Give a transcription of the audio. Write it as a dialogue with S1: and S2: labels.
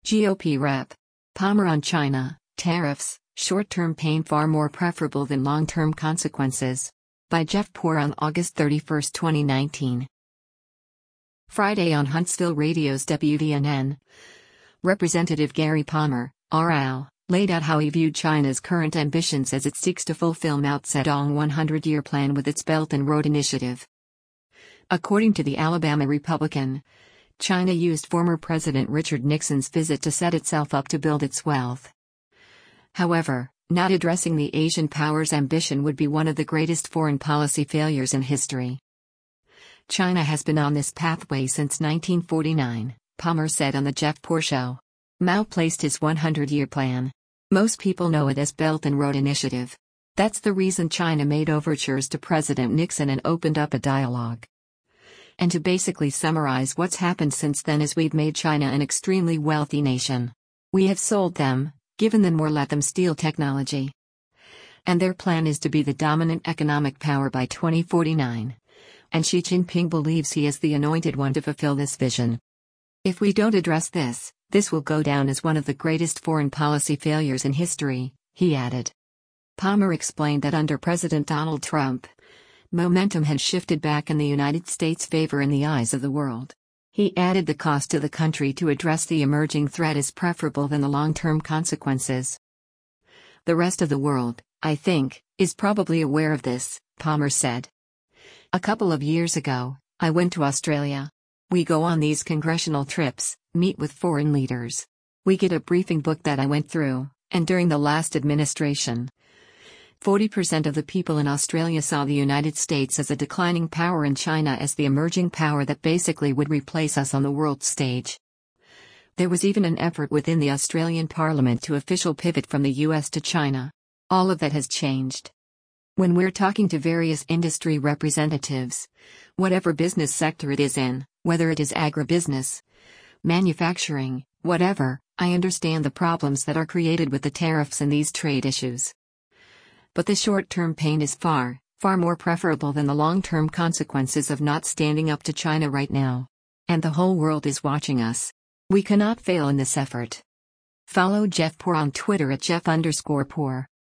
S1: GOP Rep. Palmer on China, tariffs, short-term pain far more preferable than long-term consequences. By Jeff Poor on August 31, 2019. Friday on Huntsville Radio's WVNN. Representative Gary Palmer, RL, laid out how he viewed China's current ambitions as it seeks to fulfill Mao Zedong 100-year plan with its Belt and Road Initiative. According to the Alabama Republican, China used former President Richard Nixon's visit to set itself up to build its wealth. However, not addressing the Asian power's ambition would be one of the greatest foreign policy failures in history. China has been on this pathway since 1949, Palmer said on the Jeff Poor Show. Mao placed his 100-year plan. Most people know it as Belt and Road Initiative. That's the reason China made overtures to President Nixon and opened up a dialogue. And to basically summarize what's happened since then is we've made China an extremely wealthy nation. We have sold them, given them or let them steal technology. And their plan is to be the dominant economic power by 2049. And Xi Jinping believes he is the anointed one to fulfill this vision. If we don't address this, this will go down as one of the greatest foreign policy failures in history, he added. Palmer explained that under President Donald Trump, momentum had shifted back in the United States' favor in the eyes of the world. He added the cost to the country to address the emerging threat is preferable than the long-term consequences. The rest of the world, I think, is probably aware of this, Palmer said. A couple of years ago, I went to Australia. We go on these congressional trips, meet with foreign leaders. We get a briefing book that I went through, and during the last administration, 40% of the people in Australia saw the United States as a declining power and China as the emerging power that basically would replace us on the world stage. There was even an effort within the Australian Parliament to official pivot from the US to China. All of that has changed. When we're talking to various industry representatives, whatever business sector it is in, whether it is agribusiness, manufacturing, whatever, I understand the problems that are created with the tariffs and these trade issues. But the short-term pain is far, far more preferable than the long-term consequences of not standing up to China right now. And the whole world is watching us. We cannot fail in this effort. Follow Jeff Poor on Twitter at Jeff_Poor.